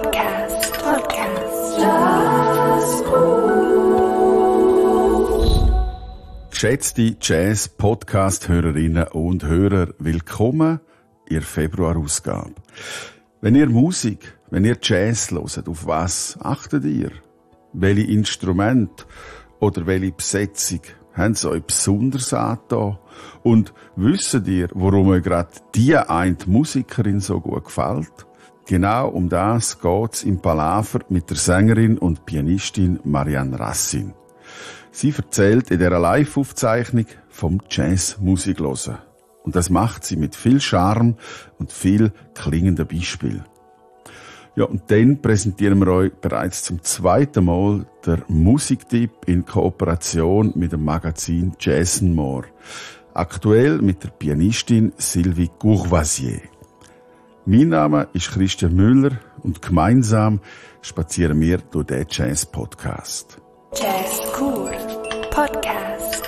Podcast. Geschätzte Jazz-Podcast-Hörerinnen und Hörer, willkommen in der Februar-Ausgabe. Wenn ihr Musik, wenn ihr Jazz hört, auf was achtet ihr? Welche Instrumente oder welche Besetzung haben sie euch besonders angetan? Und wisst ihr, warum euch gerade die eine Musikerin so gut gefällt? Genau um das geht's im Palaver mit der Sängerin und Pianistin Marianne Rassin. Sie erzählt in dieser Live-Aufzeichnung vom Jazzmusik hören. Und das macht sie mit viel Charme und viel klingenden Beispielen. Ja, und dann präsentieren wir euch bereits zum zweiten Mal der Musiktipp in Kooperation mit dem Magazin Jazz & More. Aktuell mit der Pianistin Sylvie Courvoisier. Mein Name ist Christian Müller und gemeinsam spazieren wir durch den Jazz-Podcast. Jazzkur Podcast.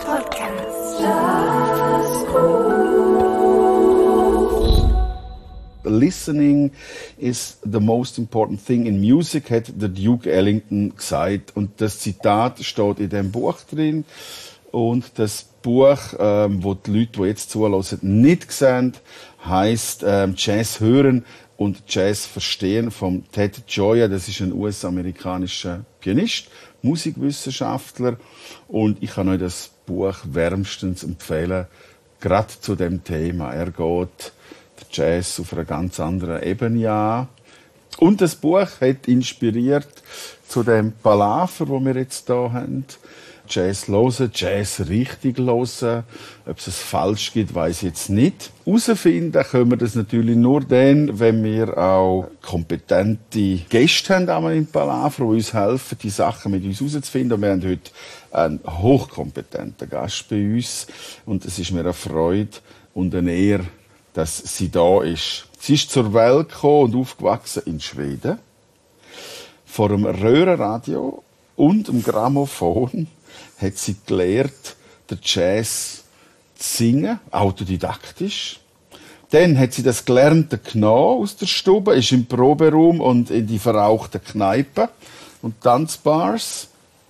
Listening is the most important thing in music, hat der Duke Ellington gesagt. Und das Zitat steht in dem Buch drin. Und das Buch, wo die Leute, die jetzt zuhören, nicht sehen, heisst Jazz hören und Jazz verstehen von Ted Gioia. Das ist ein US-amerikanischer Pianist, Musikwissenschaftler. Und ich kann euch das Buch wärmstens empfehlen, gerade zu dem Thema. Er geht der Jazz auf einer ganz anderen Ebene an. Und das Buch hat inspiriert zu dem Palaver, wo wir jetzt hier haben. Jazz hören, Jazz richtig hören. Ob es falsch gibt, weiss ich jetzt nicht. Herausfinden können wir das natürlich nur dann, wenn wir auch kompetente Gäste haben einmal im Palaver, die uns helfen, die Sachen mit uns herauszufinden. Und wir haben heute einen hochkompetenten Gast bei uns. Und es ist mir eine Freude und eine Ehre, dass sie da ist. Sie ist zur Welt gekommen und aufgewachsen in Schweden. Vor dem Röhrenradio und dem Grammophon hat sie gelernt, den Jazz zu singen, autodidaktisch. Dann hat sie das Gelernte genommen aus der Stube, ist im Proberaum und in die verrauchten Kneipen und Tanzbars.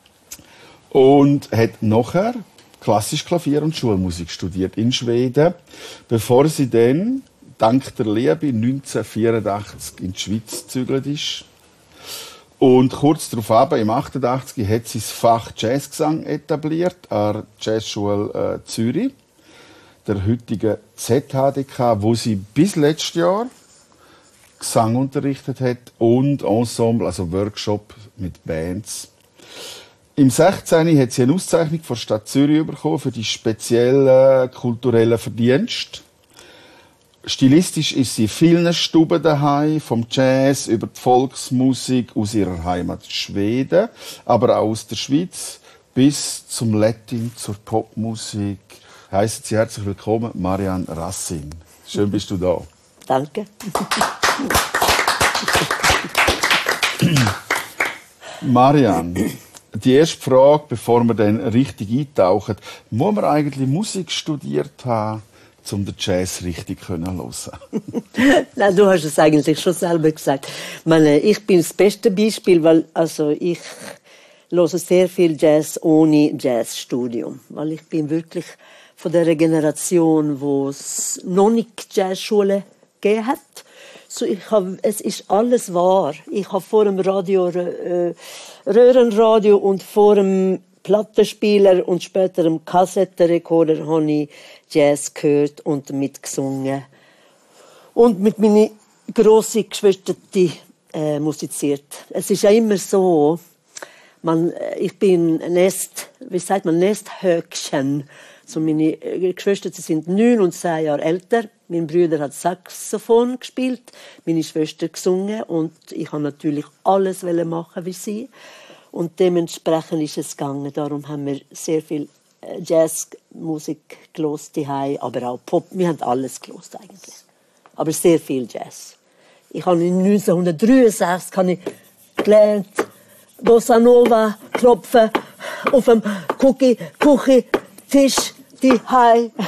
Und hat nachher klassisch Klavier und Schulmusik studiert in Schweden, bevor sie dann, dank der Liebe, 1984 in die Schweiz gezügelt ist. Und kurz darauf, im 88, hat sie das Fach Jazzgesang etabliert an der Jazzschule Zürich, der heutigen ZHDK, wo sie bis letztes Jahr Gesang unterrichtet hat und Ensemble, also Workshop mit Bands. Im 16. hat sie eine Auszeichnung von der Stadt Zürich bekommen für die speziellen kulturellen Verdienste. Stilistisch ist sie in vielen Stuben daheim, vom Jazz über die Volksmusik aus ihrer Heimat Schweden, aber auch aus der Schweiz bis zum Latin, zur Popmusik. Heissen Sie herzlich willkommen, Marianne Rassin. Schön bist du da. Danke. Marianne, die erste Frage, bevor wir dann richtig eintauchen, muss man eigentlich Musik studiert haben, um den Jazz richtig zu hören? Nein, du hast es eigentlich schon selber gesagt. Ich bin das beste Beispiel, weil ich höre sehr viel Jazz ohne Jazzstudium. Weil ich bin wirklich von der Generation, wo es noch nicht Jazzschule gegeben hat. So, es ist alles wahr. Ich habe vor dem Radio, Röhrenradio und vor dem Plattenspieler und später im Kassettenrekorder habe ich Jazz gehört und mitgesungen. Und mit meinen grossen Geschwistern musiziert. Es ist ja immer so, ich bin Nesthöckchen. So meine Geschwister sind 9 und 10 Jahre älter. Mein Bruder hat Saxophon gespielt, meine Schwester gesungen und ich habe natürlich alles machen wie sie. Und dementsprechend ist es gegangen. Darum haben wir sehr viel Jazzmusik gehört daheim, aber auch Pop. Wir haben alles gehört eigentlich. Aber sehr viel Jazz. Ich habe 1963 gelernt, Bossa Nova klopfen auf dem Küchentisch daheim.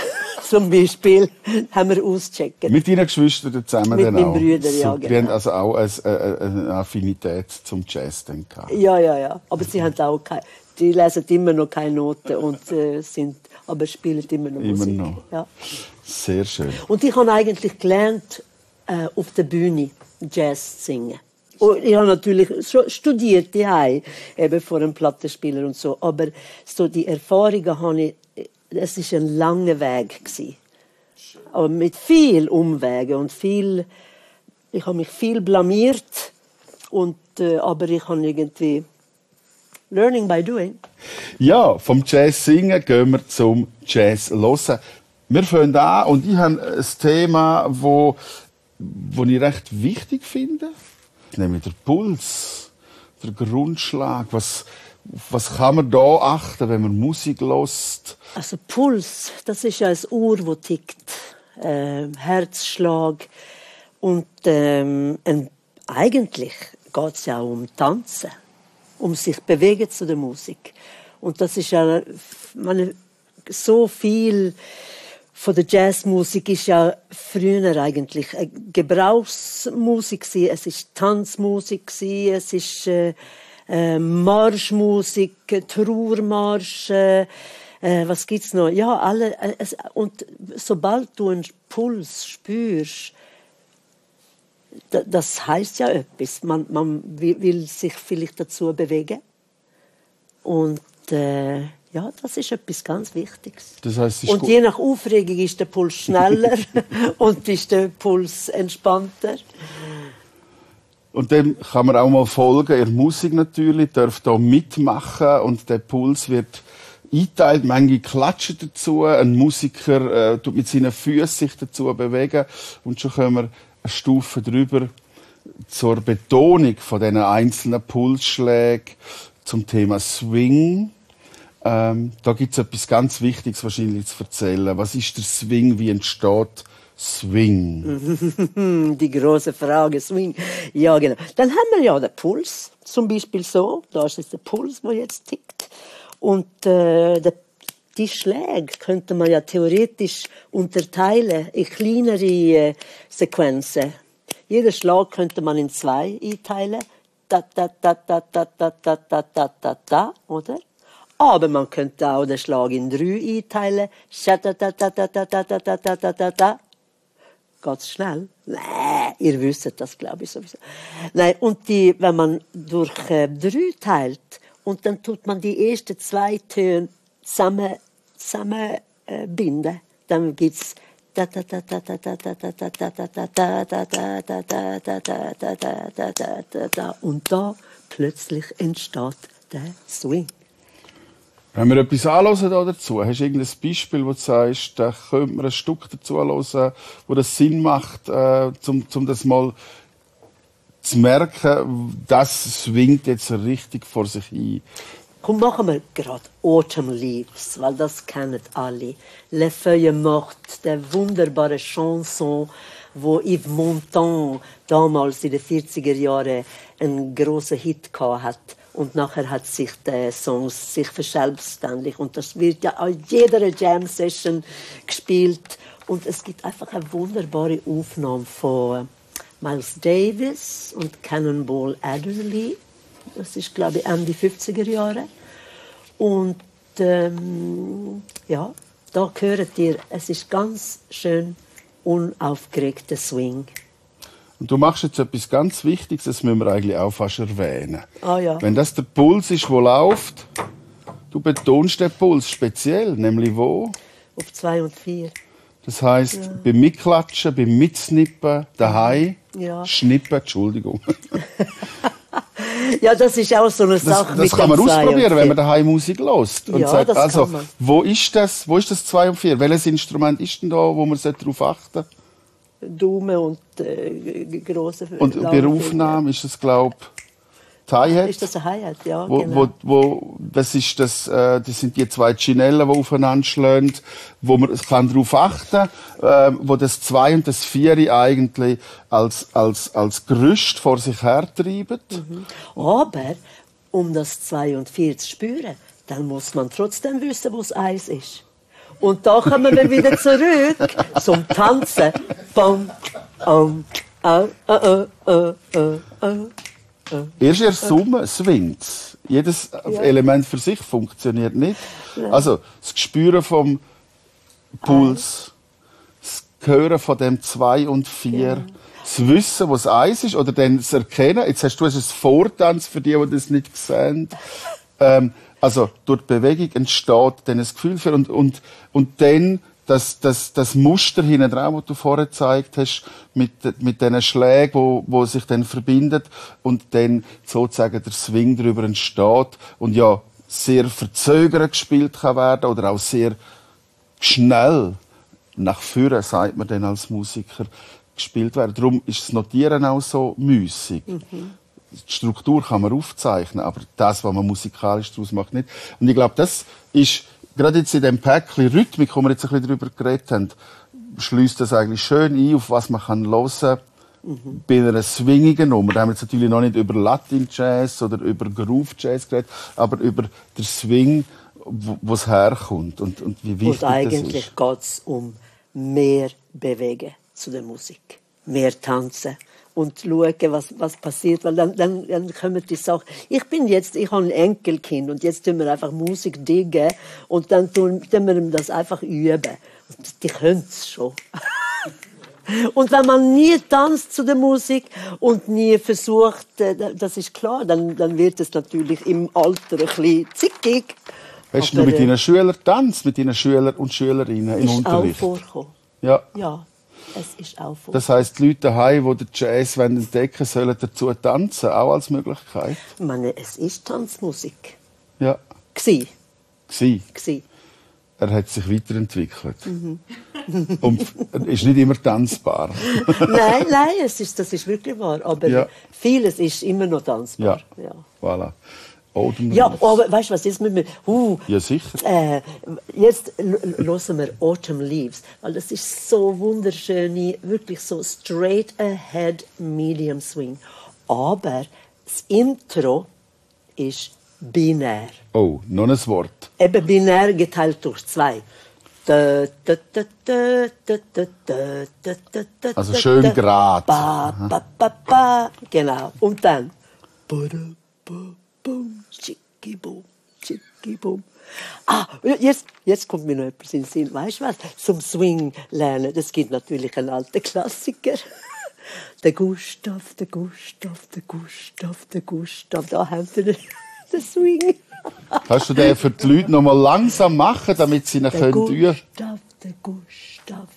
zum Beispiel, haben wir ausgecheckt. Mit deinen Geschwistern zusammen Mit dann meinen auch? Brüdern, ja, Super. genau. Die haben also auch eine Affinität zum Jazz dann gehabt. Ja. Aber sie haben auch die lesen immer noch keine Noten und aber spielen immer noch Immer Musik. noch. Ja. Sehr schön. Und ich habe eigentlich gelernt, auf der Bühne Jazz zu singen. Und ich habe natürlich schon studiert daheim, eben vor einem Plattenspieler und so. Aber so die Erfahrungen habe ich, es war ein langer Weg gewesen. Aber mit viel Umwegen und ich habe mich viel blamiert aber ich habe irgendwie learning by doing. Ja, vom Jazz singen gehen wir zum Jazz hören. Wir fangen an und ich habe ein Thema, wo ich recht wichtig finde. Nämlich der Puls, der Grundschlag. Was kann man da achten, wenn man Musik hört? Also Puls, das ist ja ein Uhr, das tickt. Herzschlag. Und eigentlich geht es ja auch um Tanzen, um sich bewegen zu der Musik. Und das ist ja, so viel von der Jazzmusik ist ja früher eigentlich Gebrauchsmusik gewesen. Es ist Tanzmusik gewesen, es ist Marschmusik, Trauermarsch, was gibt's noch? Ja, alle. Und sobald du einen Puls spürst, das heißt ja etwas. Man will sich vielleicht dazu bewegen. Und ja, das ist etwas ganz Wichtiges. Das heisst, und je nach Aufregung ist der Puls schneller und ist der Puls entspannter. Und dem kann man auch mal folgen. In der Musik natürlich, darf da mitmachen und der Puls wird eingeteilt. Manche klatschen dazu. Ein Musiker tut mit seinen Füßen sich dazu bewegen. Und schon kommen wir eine Stufe drüber zur Betonung von diesen einzelnen Pulsschlägen zum Thema Swing. Da gibt es etwas ganz Wichtiges wahrscheinlich zu erzählen. Was ist der Swing? Wie entsteht Swing? Die große Frage, Swing. Ja, genau. Dann haben wir ja den Puls, zum Beispiel so. Da ist jetzt der Puls, der jetzt tickt. Und die Schläge könnte man ja theoretisch unterteilen in kleinere Sequenzen. Jeden Schlag könnte man in 2 einteilen. Da, da, da, da, da, da, da, da, da, da, da, oder? Aber man könnte auch den Schlag in 3 einteilen. Da, da, da, da, da, da, da, da, da, da, da, da. Geht's schnell? Nein, ihr wisst das, glaube ich, sowieso. Nein, und wenn man durch 3 teilt, und dann tut man die ersten 2 Töne zusammen binden, dann gibt's und da plötzlich entsteht der Swing. Wenn wir etwas anhören dazu, hast du irgendein Beispiel, wo du sagst, da könnte man ein Stück dazu hören, wo das Sinn macht, um das mal zu merken, das swingt jetzt richtig vor sich hin? Komm, machen wir gerade Autumn Leaves, weil das kennen alle. Les Feuilles Mortes, der wunderbare Chanson, wo Yves Montand damals in den 40er Jahren einen grossen Hit gehabt hat. Und nachher hat sich der Song sich verselbstständigt. Und das wird ja an jeder Jam-Session gespielt. Und es gibt einfach eine wunderbare Aufnahme von Miles Davis und Cannonball Adderley. Das ist, glaube ich, Ende 50er Jahre. Und ja, da hört ihr, es ist ganz schön unaufgeregter Swing. Und du machst jetzt etwas ganz Wichtiges, das müssen wir eigentlich auch fast erwähnen. Ah, ja. Wenn das der Puls ist, der läuft, du betonst den Puls speziell, nämlich wo? Auf 2 und 4. Das heisst, beim Mitklatschen, beim Mitsnippen, daheim, Schnippen, Entschuldigung. Ja, das ist auch so eine Sache. Das kann man ausprobieren, wenn man daheim Musik hört. Und ja, sagt, das also, kann man. wo ist das 2 und 4? Welches Instrument ist denn da, wo man darauf achten sollte? Daumen und grosse. Und bei der Aufnahme ist das, glaube ich, die Hi-Hat? Ist das ein Hi-Hat, ja, genau. Das sind die 2 Chinellen, die aufeinander schlagen, wo man kann darauf achten kann, wo das 2 und das 4 eigentlich als Gerüst vor sich hertreiben. Mhm. Aber, um das 2 und 4 zu spüren, dann muss man trotzdem wissen, wo das 1 ist. Und da kommen wir wieder zurück zum Tanzen. Bom, Erst in der Summe swingt's. Jedes Element für sich funktioniert nicht. Also, das Gespüren vom Puls, das Hören von dem 2 und 4, das Wissen, was 1 ist, oder dann das Erkennen. Jetzt hast du einen Vortanz für die das nicht sehen. Also, durch die Bewegung entsteht dann ein Gefühl für, und dann das Muster hinten dran, das du vorher gezeigt hast, mit diesen Schlägen, wo sich dann verbindet und dann sozusagen der Swing darüber entsteht und ja sehr verzögert gespielt kann werden oder auch sehr schnell nach vorne, sagt man dann als Musiker, gespielt werden. Darum ist das Notieren auch so müßig. Die Struktur kann man aufzeichnen, aber das, was man musikalisch daraus macht, nicht. Und ich glaube, das ist gerade jetzt in dem Päckchen Rhythmik, wo wir jetzt ein bisschen darüber geredet haben, schließt das eigentlich schön ein, auf was man kann hören bei einer swingigen Nummer. Da haben wir jetzt natürlich noch nicht über Latin Jazz oder über Groove Jazz geredet, aber über den Swing, wo es herkommt und wie wichtig Und eigentlich das geht es um mehr Bewegen zu der Musik. Mehr tanzen. Und schauen, was passiert, weil dann kommen die Sachen. Ich habe ein Enkelkind und jetzt tun wir einfach Musik diggen und dann tun wir das einfach üben. Und die können es schon. Und wenn man nie tanzt zu der Musik und nie versucht, das ist klar, dann wird es natürlich im Alter ein bisschen zickig. Hast du mit deinen Schülern tanzt, mit deinen Schülern und Schülerinnen im Unterricht? Ist auch vorgekommen. Ja. Es ist auch vorgekommen. Das heisst, die Leute daheim, die den Jazz entdecken wollen, sollen dazu tanzen, auch als Möglichkeit? Ich meine, es ist Tanzmusik. Ja. Gsi. Er hat sich weiterentwickelt. Und ist nicht immer tanzbar. Nein, das ist wirklich wahr. Aber vieles ist immer noch tanzbar. Ja. Voilà. Autumn Ja, Leaves. aber weißt du was, jetzt müssen wir... Ja, sicher. Jetzt hören wir Autumn Leaves, weil das ist so wunderschön, wirklich so straight ahead medium swing. Aber das Intro ist binär. Oh, noch ein Wort. Eben binär geteilt durch 2. Also schön grad. Genau. Und dann... Chicki boom, chicki boom. Jetzt kommt mir noch etwas in den Sinn. Weißt du was? Zum Swing lernen, das gibt natürlich einen alten Klassiker. Der Gustav. Da haben wir den Swing. Kannst du den für die Leute noch mal langsam machen, damit sie ihn Der üben Gustav.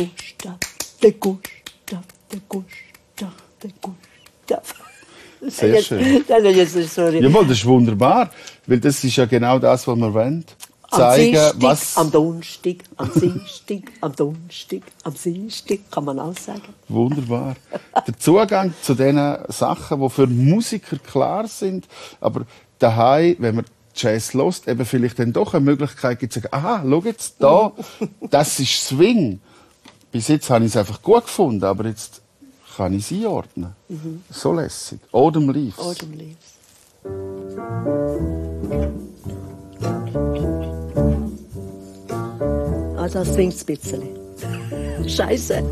Sehr schön. Sorry. Jawohl, das ist wunderbar, weil das ist ja genau das, was wir wollen. Zeigen, was... Am Donnerstag, am Dienstag, am Donnerstag, am Dienstag, kann man auch sagen. Wunderbar. Der Zugang zu diesen Sachen, die für Musiker klar sind, aber daheim, wenn man Jazz hört, eben vielleicht dann doch eine Möglichkeit gibt, zu sagen, aha, schau jetzt, da, das ist Swing. Bis jetzt habe ich es einfach gut gefunden, aber jetzt kann ich es einordnen. So lässig. Autumn Leaves. Autumn Leaves. Ah, das singt ein bisschen. Scheiße.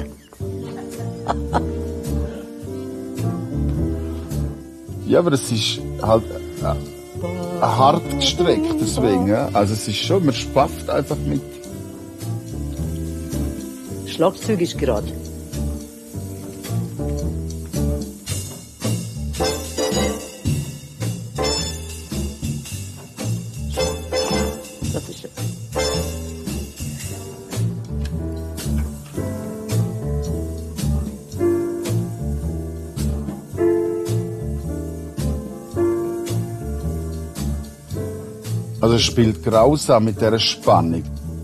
Ja, aber es ist halt ein hart gestreckter Swing. Ja? Also es ist schon, man spafft einfach mit. Schlagzeug ist gerade. Das ist es. Also es spielt grausam mit dieser Spannung.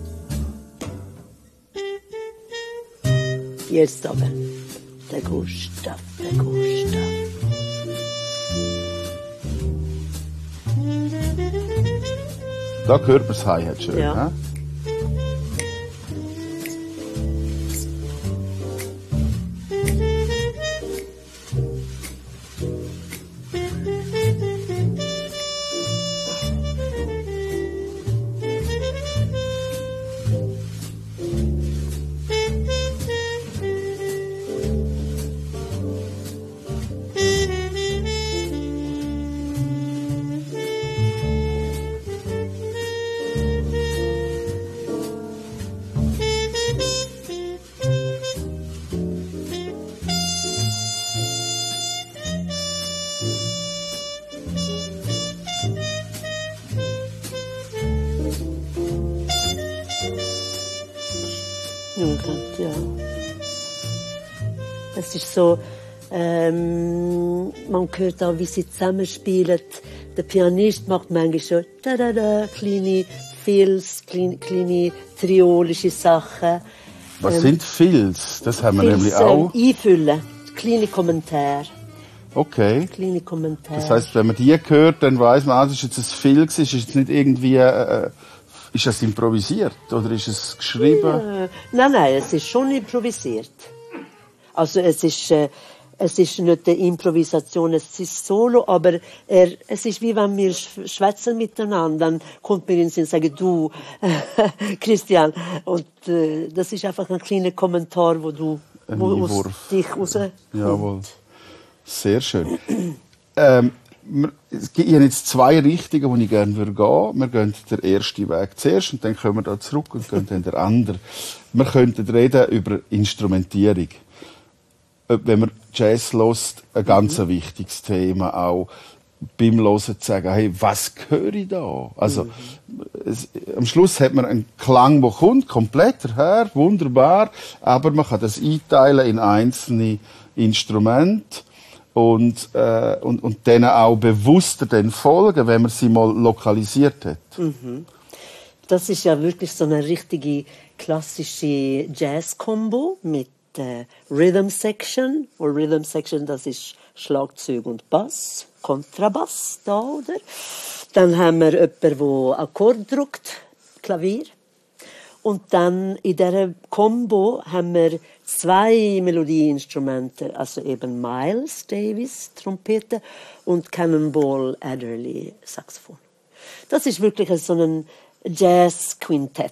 Jetzt aber. Der Gustav. Da hört man das Hi-Hat schön. Ja. Ja? Das ist so, man hört auch, wie sie zusammenspielen. Der Pianist macht manchmal so kleine Filz, kleine triolische Sachen. Was sind Filz? Das haben wir Filz, nämlich auch. Einfüllen, kleine Kommentare. Okay. Kleine Kommentare. Das heisst, wenn man die hört, dann weiss man, das ist jetzt ein Filz, ist jetzt nicht irgendwie, ist das improvisiert oder ist es geschrieben? Nein, es ist schon improvisiert. Also es ist nicht eine Improvisation, es ist Solo, aber es ist wie wenn wir schwätzen miteinander, dann kommt mir in den Sinn und sagt, du, Christian, und das ist einfach ein kleiner Kommentar, wo aus dich rauskommt. Jawohl. Sehr schön. Es gibt jetzt 2 Richtungen, wo ich gerne gehen würde. Wir gehen den ersten Weg zuerst und dann kommen wir da zurück und gehen dann den anderen. Wir könnten reden über Instrumentierung. Wenn man Jazz hört, ein ganz wichtiges Thema auch. Beim Hören zu sagen, hey, was höre ich da? Also, am Schluss hat man einen Klang, der kommt, komplett daher, wunderbar, aber man kann das einteilen in einzelne Instrumente und denen auch bewusster dann folgen, wenn man sie mal lokalisiert hat. Das ist ja wirklich so eine richtige klassische Jazz-Kombo mit Rhythm Section. Und Rhythm Section, das ist Schlagzeug und Bass, Kontrabass da, oder? Dann haben wir jemanden, der Akkord drückt, Klavier. Und dann in dieser Combo haben wir 2 Melodieinstrumente, also eben Miles Davis, Trompete, und Cannonball Adderley, Saxophon. Das ist wirklich so ein Jazz-Quintett.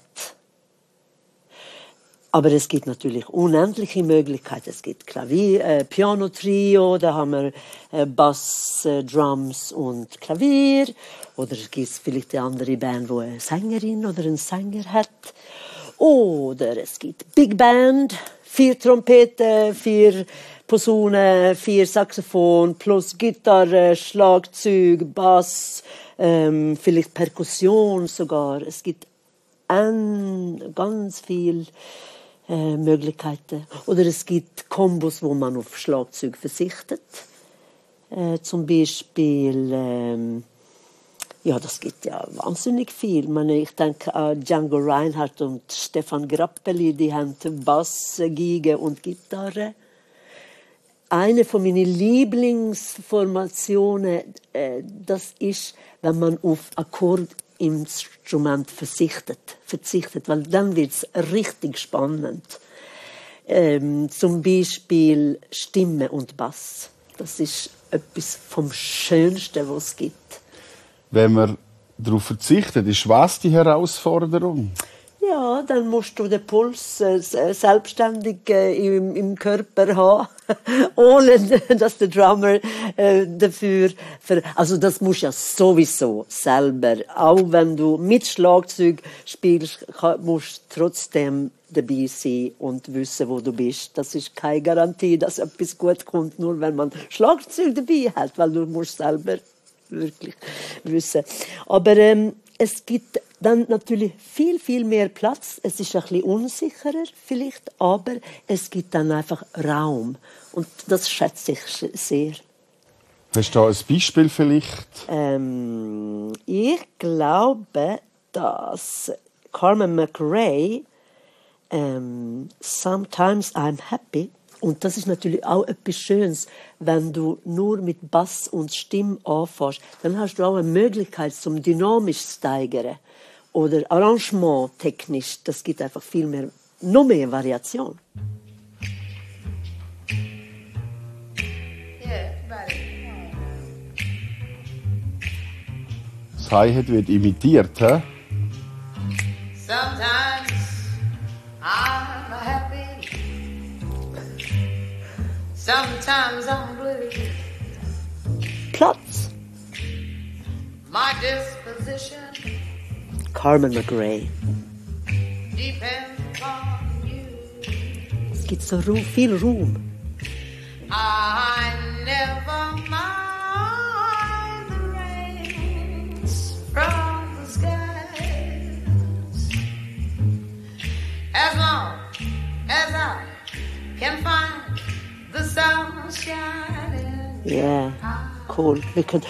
Aber es gibt natürlich unendliche Möglichkeiten. Es gibt Piano-Trio, da haben wir Bass, Drums und Klavier. Oder es gibt vielleicht eine andere Band, die eine Sängerin oder einen Sänger hat. Oder es gibt Big Band, 4 Trompeten, 4 Posaunen, 4 Saxophon, plus Gitarre, Schlagzeug, Bass, vielleicht Perkussion sogar. Es gibt ganz viel Möglichkeiten. Oder es gibt Kombos, wo man auf Schlagzeug verzichtet. Zum Beispiel, ja, das gibt ja wahnsinnig viel. Ich denke an Django Reinhardt und Stefan Grappelli, die haben Bass, Geige und Gitarre. Eine von meinen Lieblingsformationen, das ist, wenn man auf Akkordinstrument verzichtet, weil dann wird es richtig spannend. Zum Beispiel Stimme und Bass. Das ist etwas vom Schönsten, was es gibt. Wenn man darauf verzichtet, ist was die Herausforderung? Ja, dann musst du den Puls selbstständig im Körper haben, ohne dass der Drummer dafür... Also das musst du ja sowieso selber. Auch wenn du mit Schlagzeug spielst, musst du trotzdem dabei sein und wissen, wo du bist. Das ist keine Garantie, dass etwas gut kommt, nur wenn man Schlagzeug dabei hat, weil du musst selber wirklich wissen. Aber es gibt dann natürlich viel, viel mehr Platz. Es ist ein bisschen unsicherer vielleicht, aber es gibt dann einfach Raum. Und das schätze ich sehr. Hast du da ein Beispiel vielleicht? Ich glaube, dass Carmen McRae Sometimes I'm Happy. Und das ist natürlich auch etwas Schönes, wenn du nur mit Bass und Stimme anfährst. Dann hast du auch eine Möglichkeit zum dynamisch steigern oder Arrangement technisch. Das gibt einfach viel mehr, noch mehr Variation. Das Hi-Hat wird imitiert, hä? Sometimes I'm happy. Sometimes I'm blue. Platz. My disposition Carmen McRae. depends upon you. Es gibt so viel Raum. I never mind the rains from the skies as long as I can find the sun Yeah, cool. Wir können...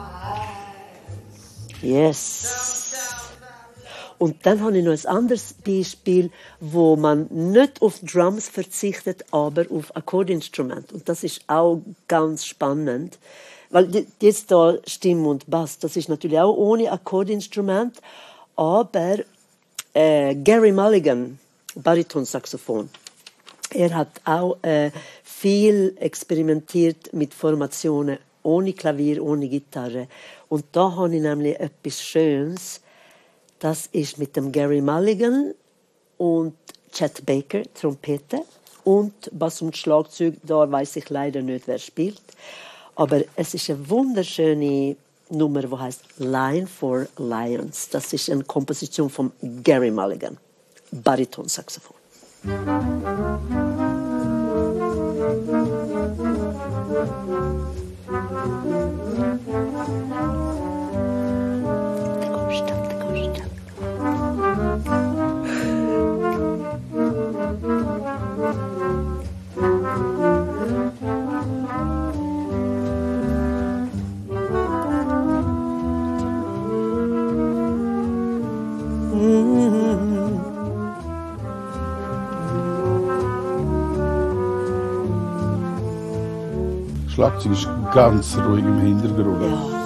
Yes. Und dann habe ich noch ein anderes Beispiel, wo man nicht auf Drums verzichtet, aber auf Akkordinstrument. Und das ist auch ganz spannend. Weil jetzt da Stimme und Bass, das ist natürlich auch ohne Akkordinstrument, aber Gary Mulligan, Baritonsaxophon, er hat auch viel experimentiert mit Formationen ohne Klavier, ohne Gitarre. Und da habe ich nämlich etwas Schönes. Das ist mit dem Gary Mulligan und Chet Baker, Trompete, und Bass und Schlagzeug. Da weiß ich leider nicht, wer spielt. Aber es ist eine wunderschöne Nummer, die heißt Line for Lions. Das ist eine Komposition von Gary Mulligan, Baritonsaxophon. Schlagzeug ist ganz ruhig im Hintergrund.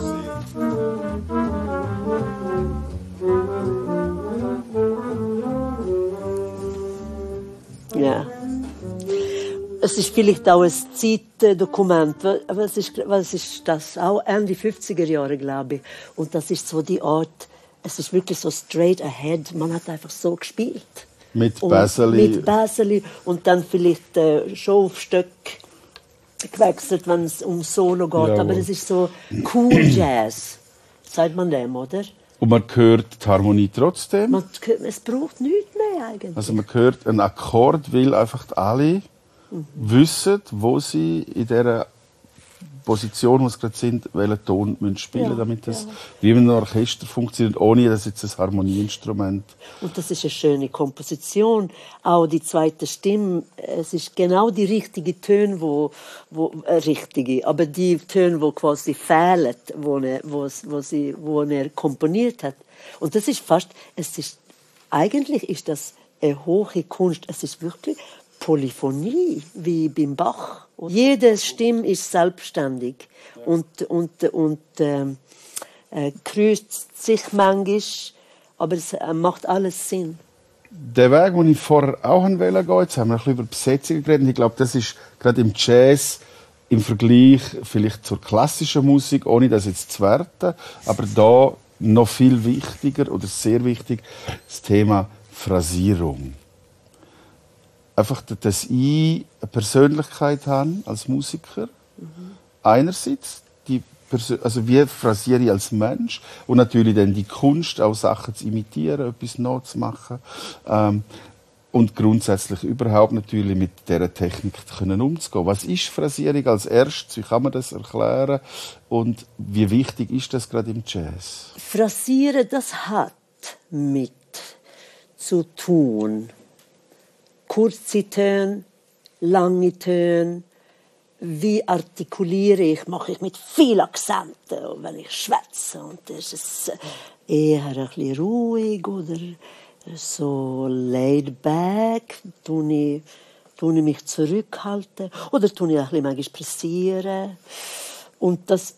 Ja. Es ist vielleicht auch ein Zeitdokument, aber was ist das? Auch Ende 50er Jahre, glaube ich. Und das ist so die Art, es ist wirklich so straight ahead. Man hat einfach so gespielt. Mit Bäseli. Mit Bäseli und dann vielleicht schon auf Stück gewechselt, wenn es um Solo geht. Jawohl. Aber es ist so cool Jazz, sagt man dem, oder? Und man hört die Harmonie trotzdem. Es braucht nichts mehr eigentlich. Also man hört einen Akkord, weil einfach alle wissen, wo sie in dieser Position, wo sie gerade sind, welchen Ton müssen spielen, Ja, damit das wie in einem Orchester funktioniert, ohne dass jetzt ein Harmonieinstrument. Und das ist eine schöne Komposition. Auch die zweite Stimme, es ist genau die richtige Töne, aber die Töne, die quasi fehlen, wo er komponiert hat. Und das ist eigentlich ist das eine hohe Kunst. Es ist wirklich Polyphonie, wie beim Bach. Jede Stimme ist selbstständig und kreuzt sich manchmal, aber es macht alles Sinn. Der Weg, den ich vorher auch wollte gehen, jetzt haben wir ein bisschen über Besetzungen geredet. Ich glaube, das ist gerade im Jazz im Vergleich vielleicht zur klassischen Musik, ohne das jetzt zu werten, aber da noch viel wichtiger oder sehr wichtig, das Thema Phrasierung. Einfach, dass ich eine Persönlichkeit habe als Musiker. Einerseits, also wie phrasiere ich als Mensch und natürlich dann die Kunst, auch Sachen zu imitieren, etwas nachzumachen. Und grundsätzlich überhaupt natürlich mit dieser Technik umzugehen. Was ist Phrasierung als erstes? Wie kann man das erklären? Und wie wichtig ist das gerade im Jazz? Phrasieren, das hat mit zu tun. Kurze Töne, lange Töne. Wie artikuliere ich? Mache ich mit viel Akzenten, wenn ich schwätze? Und ist es eher ein bisschen ruhig oder so laid back? Tue ich mich zurückhalten? Oder tue ich ein bisschen manchmal pressieren? Und das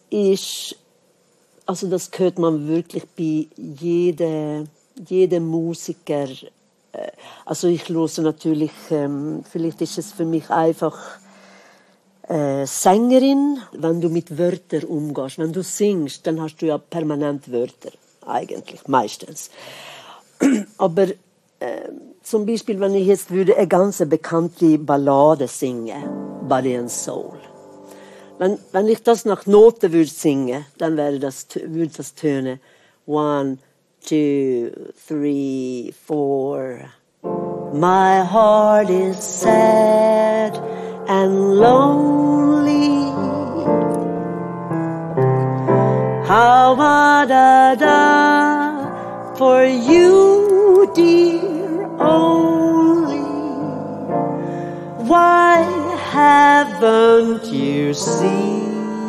hört man wirklich bei jedem Musiker. Also ich höre natürlich, vielleicht ist es für mich einfach Sängerin, wenn du mit Wörtern umgehst. Wenn du singst, dann hast du ja permanent Wörter, eigentlich, meistens. Aber zum Beispiel, wenn ich jetzt würde eine ganz bekannte Ballade singen, Body and Soul. Wenn ich das nach Noten würde singen, dann würde das tönen 1, 2, 3, 4. My heart is sad and lonely. How would I die for you, dear, only? Why haven't you seen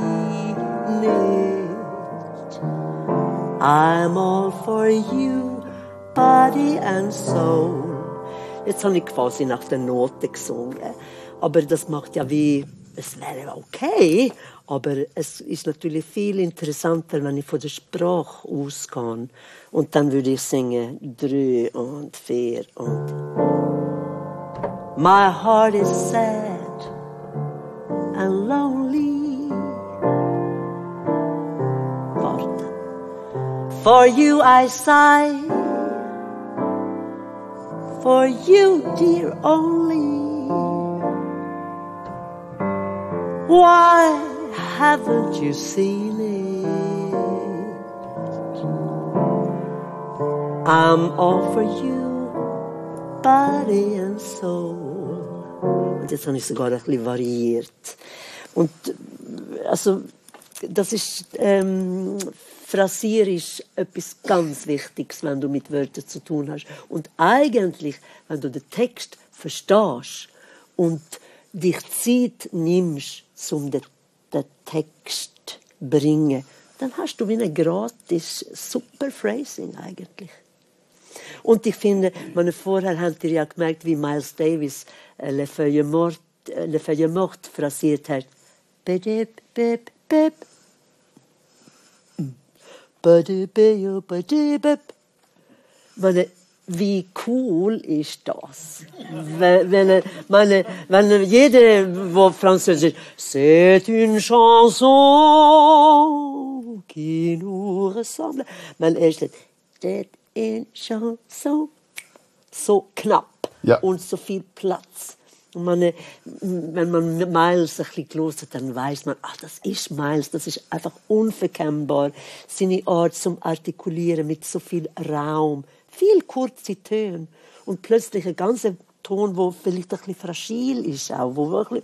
I'm all for you, body and soul. Jetzt habe ich quasi nach der Note gesungen. Aber das macht ja wie, es wäre okay, aber es ist natürlich viel interessanter, wenn ich von der Sprache ausgehe. Und dann würde ich singen 3 und 4 und... My heart is sad and lonely. But for you I sigh. For you, dear, only. Why haven't you seen it? I'm all for you, body and soul. Und jetzt habe ich sogar ein bisschen variiert. Und also, das ist phrasierisch etwas ganz Wichtiges, wenn du mit Wörtern zu tun hast. Und eigentlich, wenn du den Text verstehst und dich Zeit nimmst, um den Text zu bringen, dann hast du wie ein gratis super Phrasing eigentlich. Und ich finde, vorher habt ihr ja gemerkt, wie Miles Davis Le Feuille Morte phrasiert hat. Bedip, bip, bip. Wie cool ist das? Wenn jeder, der Französisch c'est une chanson qui nous ressemble. Wenn er steht, c'est une chanson, so knapp und so viel Platz. Und wenn man Miles ein bisschen gehört hat, dann weiss man, das ist Miles, das ist einfach unverkennbar. Seine Art zum Artikulieren mit so viel Raum, viel kurze Töne und plötzlich ein ganzer Ton, der vielleicht ein bisschen fragil ist, auch, wo wirklich...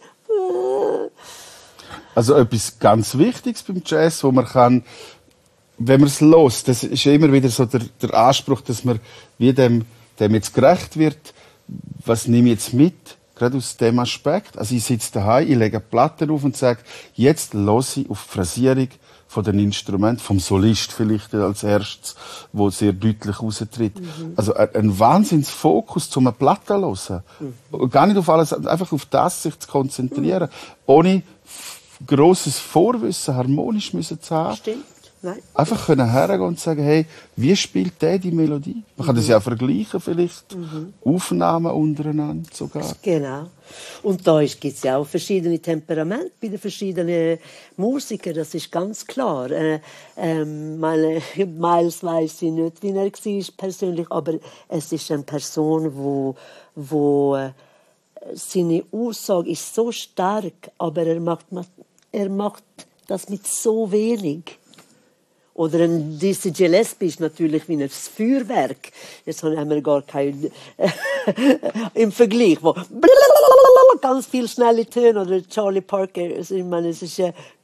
Also etwas ganz Wichtiges beim Jazz, wo man kann, wenn man es hört, das ist immer wieder so der Anspruch, dass man wie dem jetzt gerecht wird, was nehme ich jetzt mit? Gerade aus dem Aspekt. Also ich sitze daheim, ich lege Platten auf und sage, jetzt höre ich auf die Phrasierung von den Instrumenten, vom Solist vielleicht als erstes, wo sehr deutlich raustritt. Also ein Wahnsinnsfokus, um eine Platte zu hören. Gar nicht auf alles, einfach auf das sich zu konzentrieren. Ohne grosses Vorwissen, harmonisch müssen zu haben. Stimmt. Nein. Einfach können hergehen und sagen, hey, wie spielt der die Melodie? Man kann das ja auch vergleichen, vielleicht. Aufnahmen untereinander sogar. Genau. Und da gibt es ja auch verschiedene Temperamente bei den verschiedenen Musikern, das ist ganz klar. Miles weiss ich nicht, wie er war persönlich, aber es ist eine Person, wo seine Aussage ist so stark, aber er macht das mit so wenig. Oder ein Dizzy Gillespie ist natürlich wie ein Feuerwerk. Jetzt haben wir gar kein im Vergleich, wo ganz viel schnelle Töne oder Charlie Parker. Also ich meine, es ist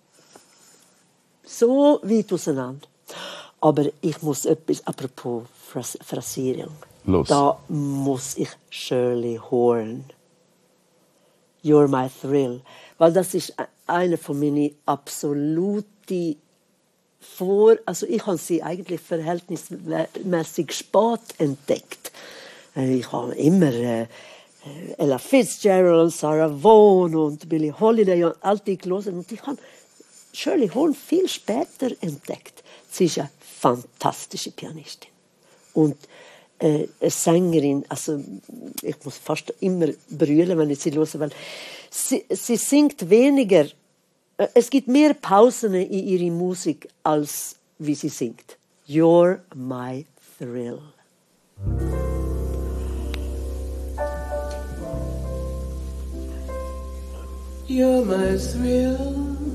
so weit auseinander. Aber ich muss etwas, apropos Phrasierung. Los. Da muss ich Shirley Horn. You're my thrill. Weil das ist eine von meinen absoluten also ich habe sie eigentlich verhältnismäßig spät entdeckt. Ich habe immer Ella Fitzgerald und Sarah Vaughan und Billie Holiday und all die gelesen. Und ich habe Shirley Horn viel später entdeckt. Sie ist eine fantastische Pianistin. Und eine Sängerin, also ich muss fast immer brüllen, wenn ich sie höre, weil sie singt weniger. Es gibt mehr Pausen in ihrer Musik, als wie sie singt. You're my thrill. You're my thrill.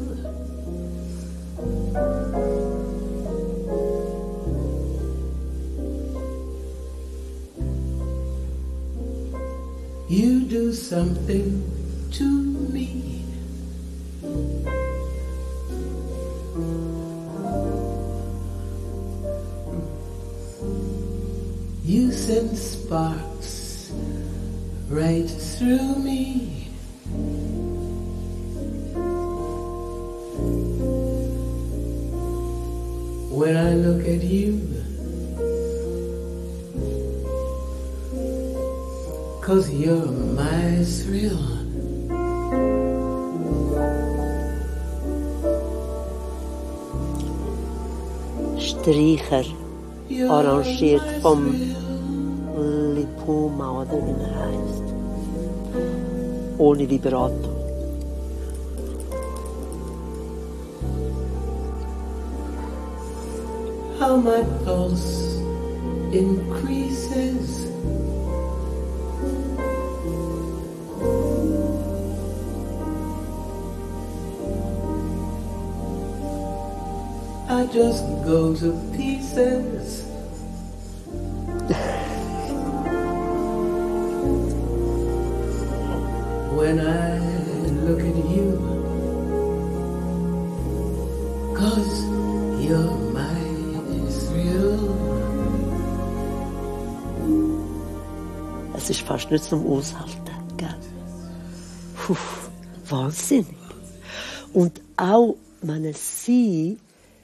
You do something to me. You send sparks right through me. when I look at you. 'Cause you're my thrill. Streicher, You're arrangiert my vom thrill. Lipuma oder wie er heißt. Ohne Vibrato. How my pulse increases. I just go to pieces. When I look at you, 'cause you're my thrill. Es ist fast nicht zum Aushalten, gell? Puh, wahnsinnig. Und auch, meine sie,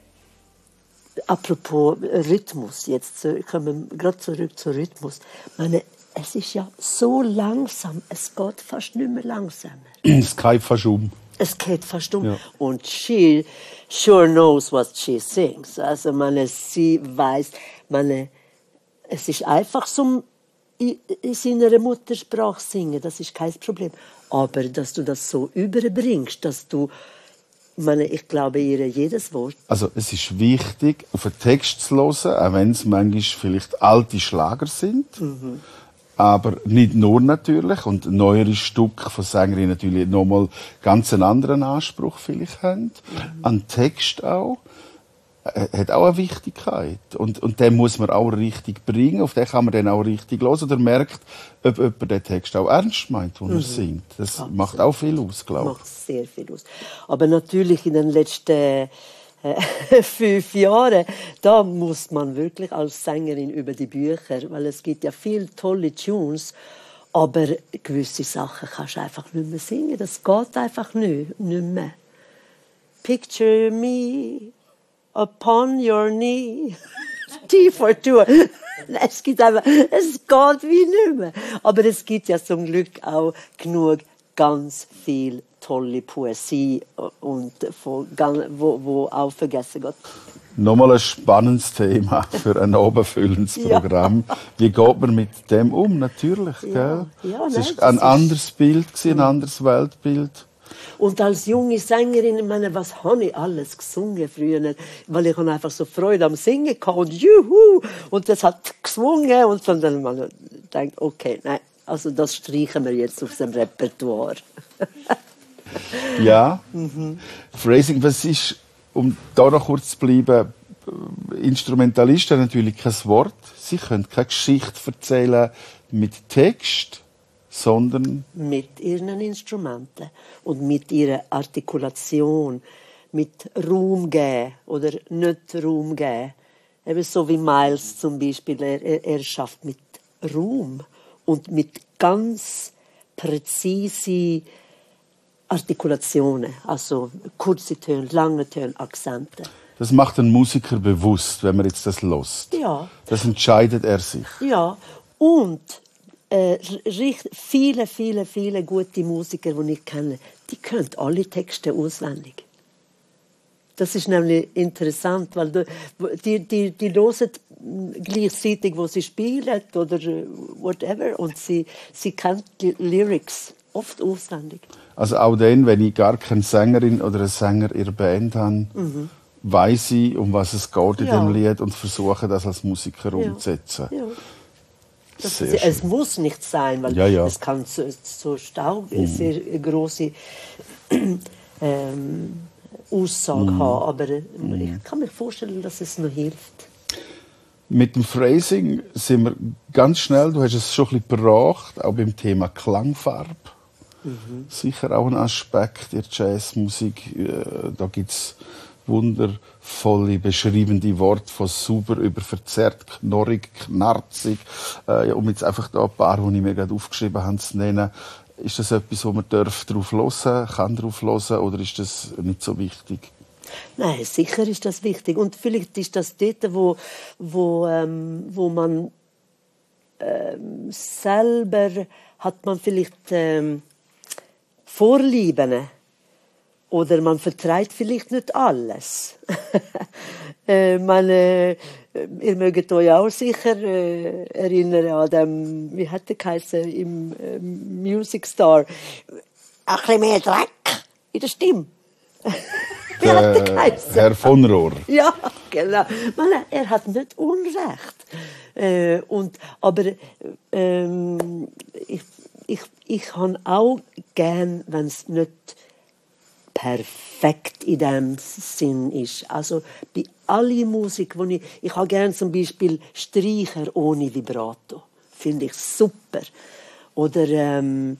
apropos Rhythmus, jetzt kommen wir gerade zurück zum Rhythmus. Meine, es ist ja so langsam, es geht fast nicht mehr langsamer. Es geht fast um. Es geht fast um. Ja. Und she sure knows what she sings. Also, meine, sie weiß, meine, es ist einfach so in seiner Muttersprache singen, das ist kein Problem. Aber dass du das so überbringst, dass du, meine, ich glaube ihr jedes Wort. Also es ist wichtig, auf den Text zu hören, auch wenn es manchmal vielleicht alte Schlager sind. Aber nicht nur natürlich. Und neuere Stücke von Sängerinnen natürlich nochmal ganz einen anderen Anspruch vielleicht haben. An Text auch. Hat auch eine Wichtigkeit. Und den muss man auch richtig bringen. Auf den kann man dann auch richtig hören. Oder merkt, ob jemand den Text auch ernst meint, wenn er singt. Das macht auch viel aus, glaube ich. Macht sehr viel aus. Aber natürlich in den letzten 5 Jahren, da muss man wirklich als Sängerin über die Bücher, weil es gibt ja viele tolle Tunes, aber gewisse Sachen kannst du einfach nicht mehr singen. Das geht einfach nicht mehr. Picture me upon your knee. T for Tour. Es geht wie nicht mehr. Aber es gibt ja zum Glück auch genug ganz viel tolle Poesie und wo auch vergessen geht. Nochmal ein spannendes Thema für ein abendfüllendes Programm. Wie geht man mit dem um? Natürlich, gell? Ja, es nein, ist ein anderes Bild, ein anderes Weltbild. Und als junge Sängerin, ich meine, was habe ich alles gesungen früher? Weil ich einfach so Freude am Singen hatte und juhu! Und das hat gesungen und dann man denkt, okay, nein, also das streichen wir jetzt aus dem Repertoire. Ja. Phrasing, was ist, um da noch kurz zu bleiben, Instrumentalisten haben natürlich kein Wort. Sie können keine Geschichte erzählen mit Text, sondern mit ihren Instrumenten und mit ihrer Artikulation, mit Raum geben oder nicht Raum geben. Eben so wie Miles zum Beispiel, er schafft mit Raum und mit ganz präzise Artikulationen, also kurze Töne, lange Töne, Akzente. das macht ein Musiker bewusst, wenn man jetzt das hört. Ja. Das entscheidet er sich. Ja, und viele gute Musiker, die ich kenne, die können alle Texte auswendig. Das ist nämlich interessant, weil die hören gleichzeitig, wo sie spielen oder whatever, und sie kennen die Lyrics oft auswendig. Also auch dann, wenn ich gar keine Sängerin oder einen Sänger in der Band habe, weiss ich, um was es geht in dem Lied und versuche, das als Musiker umzusetzen. Ja. Sehr Es schön. muss nicht sein, weil Ja. es kann so sehr große Aussage haben, aber ich kann mir vorstellen, dass es noch hilft. Mit dem Phrasing sind wir ganz schnell, du hast es schon ein bisschen gebracht, auch beim Thema Klangfarbe. Sicher auch ein Aspekt der Jazzmusik. Da gibt es wundervolle, beschreibende Worte von sauber über verzerrt, knorrig, knarzig. Um jetzt einfach da ein paar, die ich mir gerade aufgeschrieben habe, zu nennen. Ist das etwas, wo man drauf hören kann drauf hören, oder ist das nicht so wichtig? Nein, sicher ist das wichtig. Und vielleicht ist das dort, wo man selber hat man vielleicht Vorlieben. Oder man vertreibt vielleicht nicht alles. Ihr mögt euch auch sicher erinnern an dem, wie hat der geheißen, im Music Star. Ein bisschen mehr Dreck in der Stimme. Wie hat der geheißen? Herr von Rohr. Ja, genau. Er hat nicht Unrecht. Aber ich habe auch gern, wenn es nicht perfekt in dem Sinn ist. Also bei aller Musik, wo ich habe gerne zum Beispiel Streicher ohne Vibrato. Finde ich super. Oder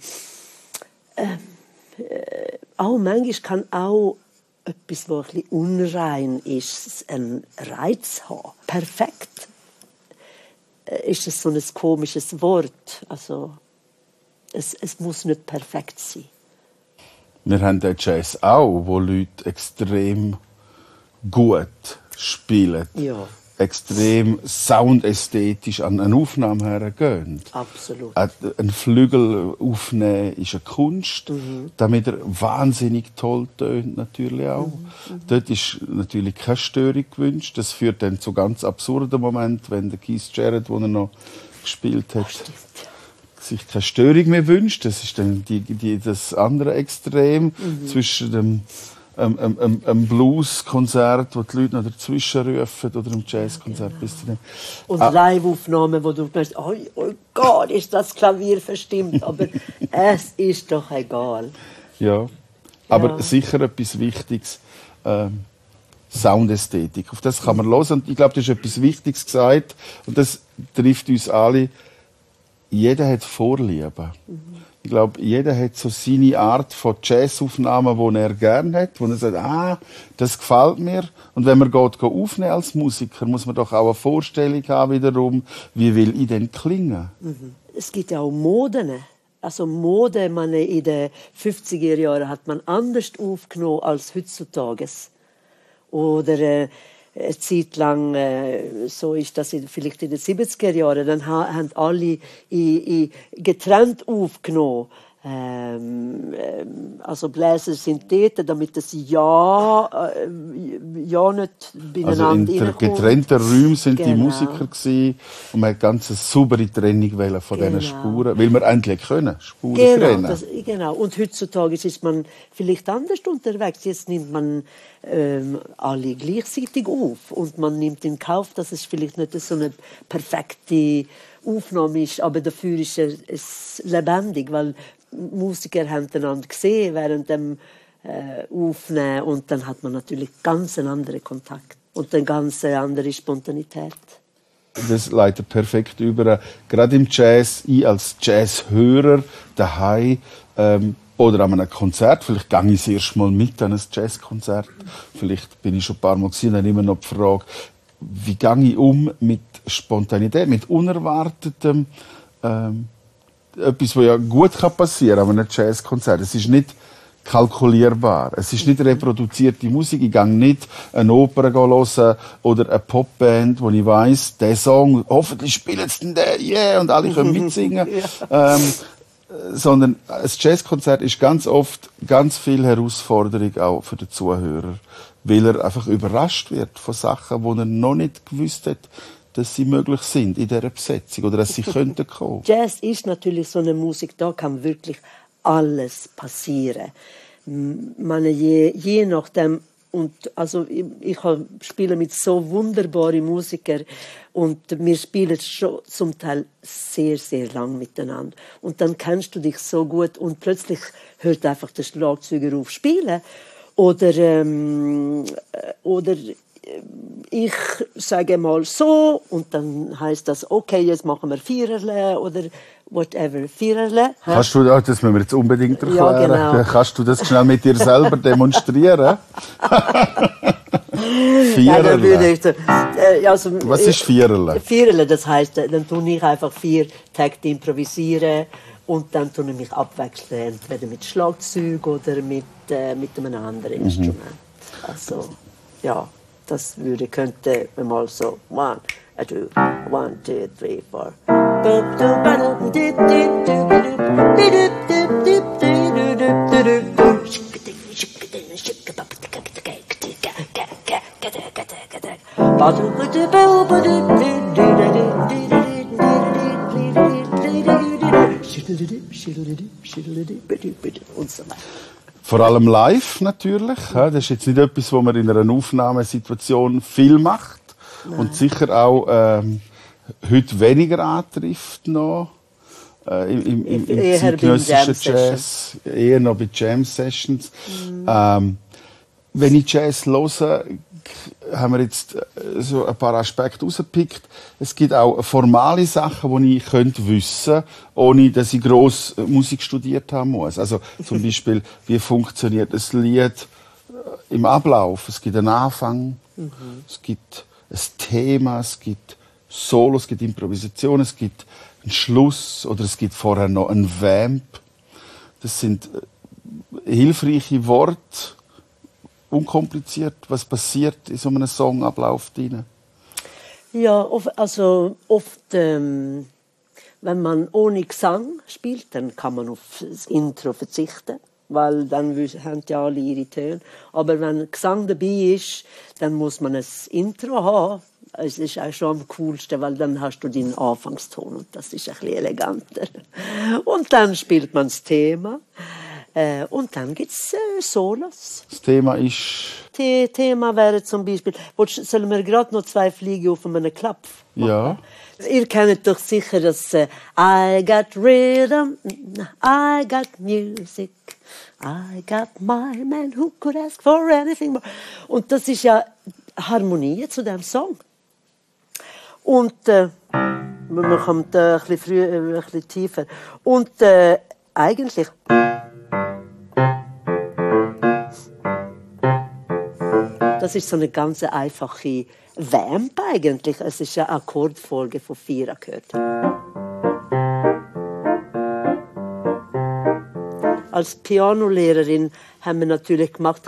auch manchmal kann auch etwas, was ein bisschen unrein ist, einen Reiz haben. Perfekt ist es so ein komisches Wort. Also es muss nicht perfekt sein. Wir haben den Jazz auch, wo Leute extrem gut spielen. Ja. Extrem soundästhetisch an eine Aufnahme hergehen. Absolut. Ein Flügel aufnehmen ist eine Kunst, damit er wahnsinnig toll tönt natürlich auch. Dort ist natürlich keine Störung gewünscht. Das führt dann zu ganz absurden Momenten, wenn der Keith Jarrett, den er noch gespielt hat, sich keine Störung mehr wünscht. Das ist dann das andere Extrem zwischen dem Blues-Konzert, wo die Leute noch dazwischen rufen, oder einem Jazz-Konzert bis zu dem. Und Live-Aufnahmen, wo du denkst, oh Gott, ist das Klavier verstimmt, aber es ist doch egal. Ja, aber sicher etwas Wichtiges, Soundästhetik. Auf das kann man hören. Und ich glaube, das ist etwas Wichtiges gesagt, und das trifft uns alle. Jeder hat Vorlieben. Ich glaube, jeder hat so seine Art von Jazzaufnahmen, die er gerne hat, wo er sagt, das gefällt mir. Und wenn man geht aufnehmen als Musiker, muss man doch auch eine Vorstellung haben wiederum, wie will ich denn klingen? Es gibt ja auch Moden. Also Mode, in den 50er Jahren hat man anders aufgenommen als heutzutage. Oder eine Zeit lang, so ist das vielleicht in den 70er Jahren, dann haben alle getrennt aufgenommen. Also Bläser sind dort, damit das ja nicht beieinander Also in getrennten Räumen sind die Genau. Musiker gewesen, und man hat ganz eine saubere Trennung wollen von diesen Spuren, weil wir endlich können Spuren trennen. Genau. Und heutzutage ist man vielleicht anders unterwegs. Jetzt nimmt man alle gleichzeitig auf und man nimmt in Kauf, dass es vielleicht nicht so eine perfekte Aufnahme ist, aber dafür ist es lebendig, weil Musiker haben einander gesehen während dem Aufnehmen, und dann hat man natürlich ganz einen anderen Kontakt und eine ganz andere Spontanität. Das leitet perfekt über. Gerade im Jazz, ich als Jazzhörer daheim oder an einem Konzert, vielleicht gehe ich das erste Mal mit an ein Jazzkonzert, vielleicht bin ich schon ein paar Mal gewesen, dann immer noch die Frage, wie gehe ich um mit Spontanität, mit Unerwartetem, etwas, was ja gut passieren kann an einem Jazzkonzert. Es ist nicht kalkulierbar. Es ist nicht reproduzierte Musik. Ich gehe nicht eine Oper hören oder eine Popband, wo ich weiss, der Song, hoffentlich spielen sie den, yeah, und alle können mitsingen. Sondern ein Jazzkonzert ist ganz oft ganz viel Herausforderung auch für den Zuhörer, weil er einfach überrascht wird von Sachen, die er noch nicht gewusst hat, dass sie möglich sind in dieser Besetzung oder dass sie könnten kommen. Jazz ist natürlich so eine Musik, da kann wirklich alles passieren. Je nachdem, und also ich spiele mit so wunderbaren Musikern und wir spielen schon zum Teil sehr, sehr lang miteinander. Und dann kennst du dich so gut und plötzlich hört einfach der Schlagzeuger auf spielen. Oder ich sage mal so und dann heißt das, okay, jetzt machen wir Viererle oder whatever, Viererle. Kannst du, das müssen wir jetzt unbedingt erklären. Ja, genau. Kannst du das schnell mit dir selber demonstrieren? Viererle. Was ist Viererle? Viererle, das heisst, dann tue ich einfach 4 Takte improvisieren und dann tue ich mich abwechseln, entweder mit Schlagzeug oder mit einem anderen Instrument. Also, ja, das könnte mal so 1, 2, 1, 2, 3, 4. Und so weiter. Vor allem live natürlich. Das ist jetzt nicht etwas, wo man in einer Aufnahmesituation viel macht. Nein. Und sicher auch heute weniger antrifft noch. Im zeitgenössischen Jazz. Eher noch bei Jam-Sessions. Wenn ich Jazz höre, haben wir jetzt so ein paar Aspekte rausgepickt. Es gibt auch formale Sachen, die ich wissen könnte, ohne dass ich gross Musik studiert haben muss. Also zum Beispiel, wie funktioniert ein Lied im Ablauf? Es gibt einen Anfang, es gibt ein Thema, es gibt Solo, es gibt Improvisation, es gibt einen Schluss oder es gibt vorher noch einen Vamp. Das sind hilfreiche Worte, unkompliziert. Was passiert in so einem Songablauf drin? Ja, also oft, wenn man ohne Gesang spielt, dann kann man auf das Intro verzichten, weil dann haben ja alle ihre Töne. Aber wenn Gesang dabei ist, dann muss man ein Intro haben. Es ist auch schon am coolsten, weil dann hast du deinen Anfangston und das ist ein bisschen eleganter. Und dann spielt man das Thema. Und dann gibt es Solos. Das Thema ist? Thema wäre zum Beispiel, sollen wir gerade noch 2 Fliegen auf einem Klapp machen? Ja. Ihr kennt doch sicher das I got rhythm, I got music, I got my man who could ask for anything more. Und das ist ja Harmonie zu dem Song. Und man kommt ein bisschen früher, ein bisschen tiefer. Und eigentlich das ist so eine ganz einfache Vamp eigentlich. Es ist eine Akkordfolge von 4 Akkorden. Als Pianolehrerin haben wir natürlich gemacht.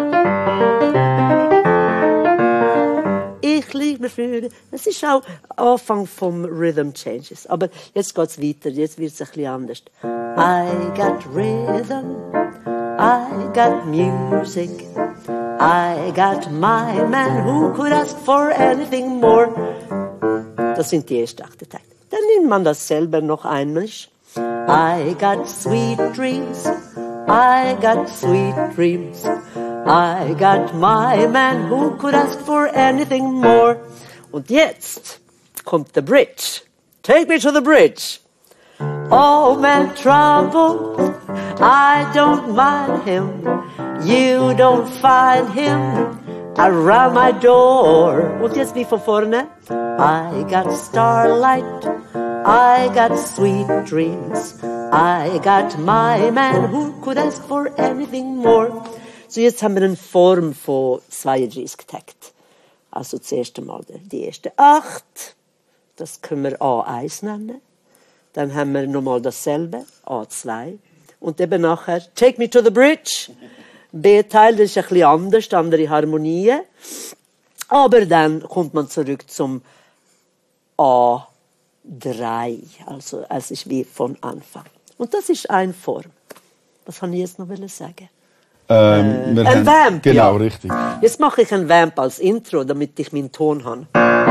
Ich liebe Freude. Das ist auch Anfang vom Rhythm Changes. Aber jetzt geht es weiter. Jetzt wird es ein bisschen anders. I got rhythm, I got music, I got my man who could ask for anything more. Das sind die ersten 8 Takte. Dann nimmt man das selber noch einmal. I got sweet dreams, I got sweet dreams, I got my man who could ask for anything more. Und jetzt kommt the bridge. Take me to the bridge. All men trouble, I don't mind him. You don't find him around my door. Und jetzt wie von vorne. I got starlight, I got sweet dreams, I got my man who could ask for anything more. So jetzt haben wir eine Form von 32 Takt. Also das erste Mal die ersten 8. Das können wir A1 nennen. Dann haben wir nochmal dasselbe, A2. Und eben nachher, Take Me to the Bridge. B-Teil, das ist ein bisschen anders, andere Harmonien. Aber dann kommt man zurück zum A3. Also es ist wie von Anfang. Und das ist eine Form. Was wollte ich jetzt noch sagen? Ein Vamp. Genau, ja. Richtig. Jetzt mache ich ein Vamp als Intro, damit ich meinen Ton habe.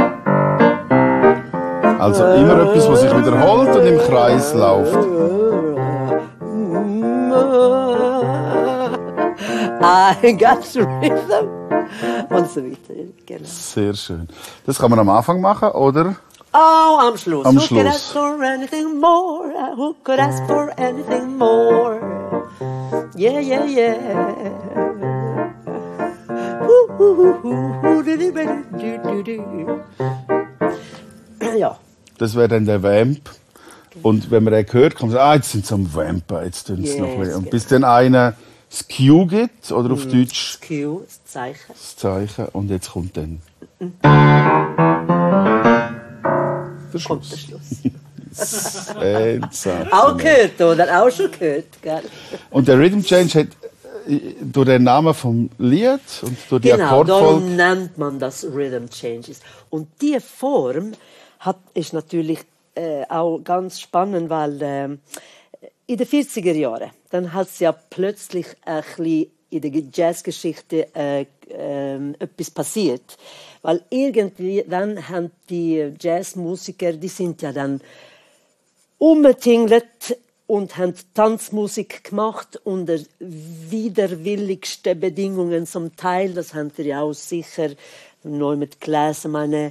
Also immer etwas, was sich wiederholt und im Kreis läuft. I got rhythm. Und so weiter. Genau. Sehr schön. Das kann man am Anfang machen, oder? Oh, am Schluss. Am Who Schluss. could ask for anything more? Who could ask for anything more? Yeah, yeah, yeah. Ja. Das wäre dann der Vamp. Und wenn man den hört, kann man sagen, jetzt sind sie am Vampen, jetzt tun sie noch ein bisschen. Und bis dann einer das Cue gibt, oder auf Deutsch Das Cue, das Zeichen. das Zeichen, und jetzt kommt dann der Kommt Schluss. der Schluss. Sensationell. Auch gehört, oder? Auch schon gehört, gell? Und der Rhythm Change hat durch den Namen vom Lied und durch die Genau, Akkordfolge. darum nennt man das Rhythm Changes. Und diese Form ist natürlich auch ganz spannend, weil in den 40er Jahren, dann hat es ja plötzlich ein bisschen in der Jazzgeschichte etwas passiert. Weil irgendwie dann haben die Jazzmusiker, die sind ja dann umgetingelt und haben Tanzmusik gemacht unter widerwilligsten Bedingungen zum Teil. Das haben ihr ja auch sicher neu mit gelesen. Meine,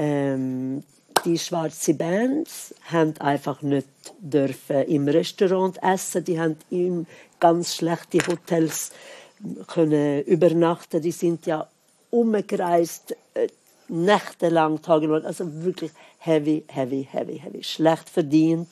die schwarzen Bands haben einfach nicht dürfen im Restaurant essen. Die haben in ganz schlechte Hotels können übernachten. Die sind ja umgereist, nächtelang, tagelang, also wirklich heavy, schlecht verdient.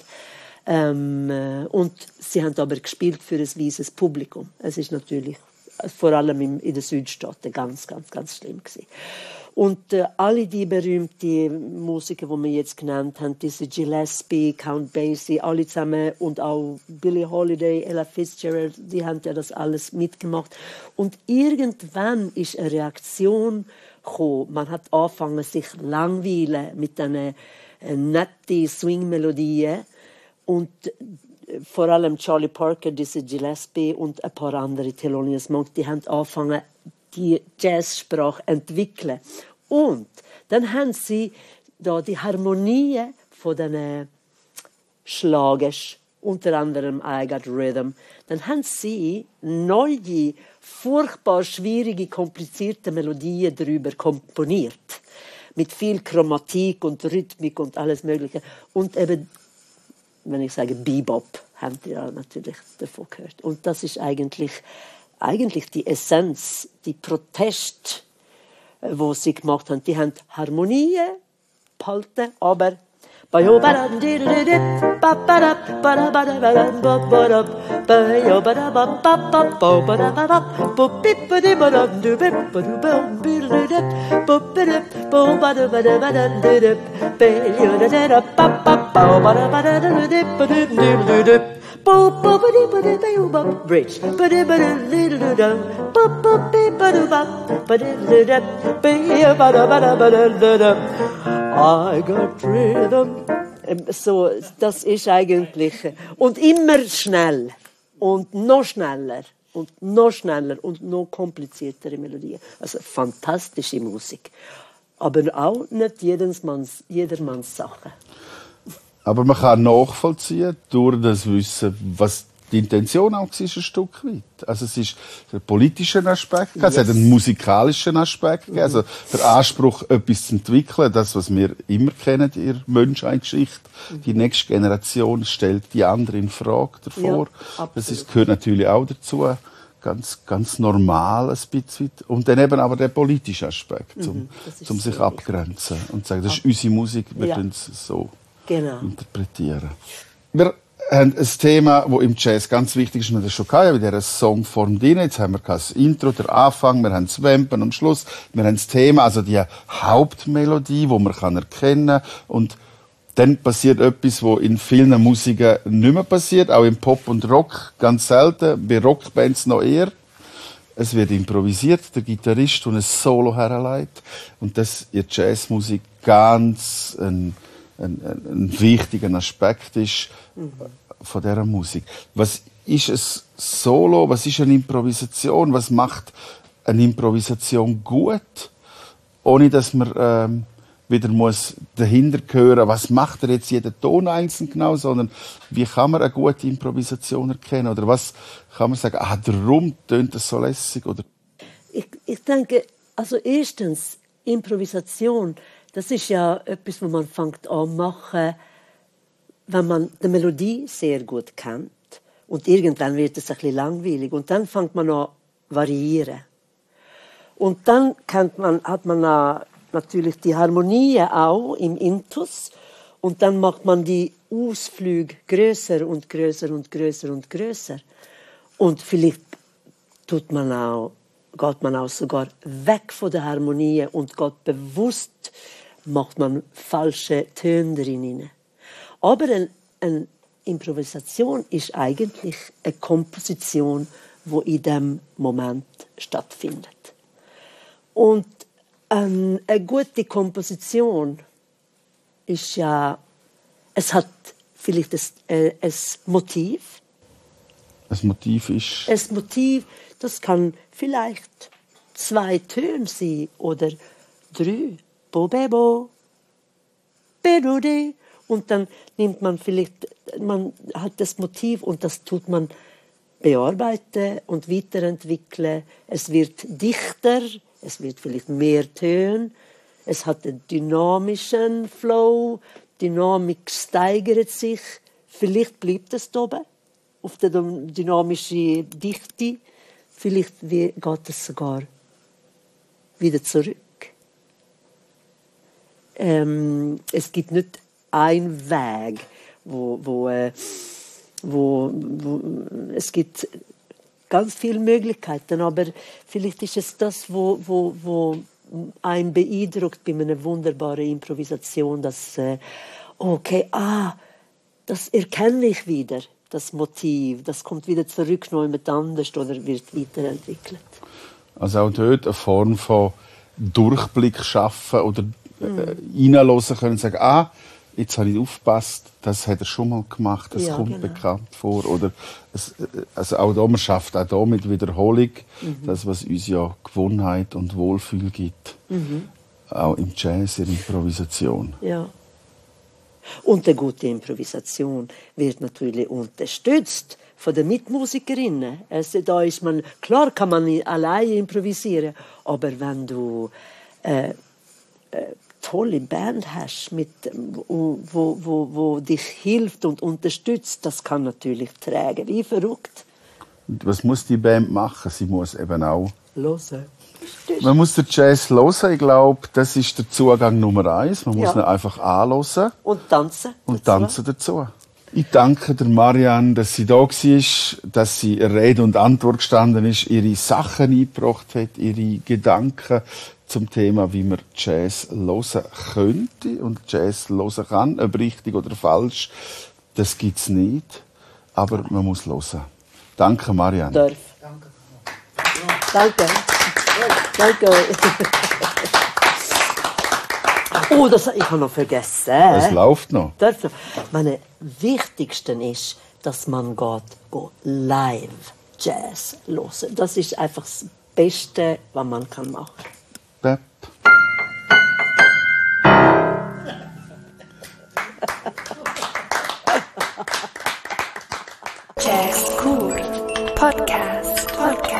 Und sie haben aber gespielt für ein weißes Publikum. Es ist natürlich vor allem in den Südstaaten ganz schlimm gewesen. Und alle die berühmten Musiker, die wir jetzt genannt haben, diese Gillespie, Count Basie, alle zusammen und auch Billie Holiday, Ella Fitzgerald, die haben ja das alles mitgemacht. Und irgendwann ist eine Reaktion gekommen. Man hat angefangen, sich langweilen mit diesen netten Swing-Melodien. Und vor allem Charlie Parker, diese Gillespie und ein paar andere Thelonious Monk, die haben angefangen, die Jazzsprache entwickeln. Und dann haben sie da die Harmonie von den Schlagers, unter anderem I Got Rhythm, dann haben sie neue, furchtbar schwierige, komplizierte Melodien darüber komponiert. Mit viel Chromatik und Rhythmik und alles Mögliche. Und eben, wenn ich sage Bebop, habt ihr ja natürlich davon gehört. Und das ist eigentlich die Essenz, die Protest, wo sie gemacht haben. Die haben Harmonie behalten, aber Bridge. I got rhythm. So, das ist eigentlich und immer schnell und noch schneller und noch schneller und noch kompliziertere Melodien. Also fantastische Musik, aber auch nicht jedermanns Sache. Aber man kann nachvollziehen, durch das Wissen, was die Intention auch war, ein Stück weit. Also es ist der politische Aspekt, es hat einen musikalischen Aspekt, also der Anspruch, etwas zu entwickeln, das, was wir immer kennen in der Menschheitsgeschichte. Die nächste Generation stellt die andere in Frage davor. Ja, das gehört natürlich auch dazu. Ganz normal ein bisschen. Und dann eben aber der politische Aspekt, um sich abgrenzen und zu sagen, das ist unsere Musik, wir können es so interpretieren. Wir haben ein Thema, das im Jazz ganz wichtig ist, wir haben das schon gehabt, in dieser Songform drin. Jetzt haben wir das Intro, der Anfang, wir haben das Vampen am Schluss, wir haben das Thema, also die Hauptmelodie, die man erkennen kann. Und dann passiert etwas, was in vielen Musiken nicht mehr passiert, auch im Pop und Rock ganz selten, bei Rockbands noch eher. Es wird improvisiert, der Gitarrist und ein Solo herleitet. Und das in der Jazzmusik ganz ein wichtiger Aspekt ist von dieser Musik. Was ist ein Solo? Was ist eine Improvisation? Was macht eine Improvisation gut? Ohne dass man wieder muss dahinter hören, was macht er jetzt jeden Ton einzeln genau, sondern wie kann man eine gute Improvisation erkennen? Oder was kann man sagen, darum tönt das so lässig? Oder? Ich denke, also erstens, Improvisation, das ist ja etwas, was man fängt an machen, wenn man die Melodie sehr gut kennt. Und irgendwann wird es ein bisschen langweilig. Und dann fängt man an variieren. Und dann hat man natürlich die Harmonie auch im Intus. Und dann macht man die Ausflüge größer und größer und größer und größer. Und vielleicht geht man auch sogar weg von der Harmonie und geht bewusst, macht man falsche Töne drin. Aber eine Improvisation ist eigentlich eine Komposition, wo in dem Moment stattfindet. Und eine gute Komposition ist ja, es hat vielleicht ein Motiv. Das Motiv ist? Das Motiv, das kann vielleicht 2 Töne sein oder 3. Bo, bebo, bedode. Und dann nimmt man vielleicht, man hat das Motiv und das tut man bearbeiten und weiterentwickeln. Es wird dichter, es wird vielleicht mehr Töne, es hat einen dynamischen Flow, Dynamik steigert sich, vielleicht bleibt es da oben, auf der dynamischen Dichte, vielleicht geht es sogar wieder zurück. Es gibt nicht einen Weg, wo es gibt ganz viele Möglichkeiten, aber vielleicht ist es das, wo einen beeindruckt bei einer wunderbaren Improvisation, dass das erkenne ich wieder, das Motiv, das kommt wieder zurück, noch jemand anders oder wird weiterentwickelt. Also auch dort eine Form von Durchblick schaffen oder reinhören können und sagen, jetzt habe ich aufgepasst, das hat er schon mal gemacht, das kommt bekannt vor. Oder also auch da, man schafft auch da mit Wiederholung, das, was uns ja Gewohnheit und Wohlfühl gibt. Auch im Jazz, in der Improvisation. Ja. Und eine gute Improvisation wird natürlich unterstützt von den Mitmusikerinnen. Also da ist man, klar kann man alleine improvisieren, aber wenn du tolle Band hast, wo dich hilft und unterstützt, das kann natürlich tragen, wie verrückt. Und was muss die Band machen? Sie muss eben auch hören. Man muss den Jazz hören. Ich glaube, das ist der Zugang Nummer 1. Man muss ihn einfach anhören. Und tanzen. Und tanzen dazu. Ich danke der Marianne, dass sie da war, dass sie Rede und Antwort gestanden ist, ihre Sachen eingebracht hat, ihre Gedanken zum Thema, wie man Jazz hören könnte und Jazz hören kann. Ob richtig oder falsch, das gibt es nicht. Aber man muss hören. Danke, Marianne. Danke. Danke. Oh, ich habe noch vergessen. Es läuft noch. Meine wichtigste ist, dass man geht live Jazz hören. Das ist einfach das Beste, was man machen kann. Bep. Jazzcool Podcast.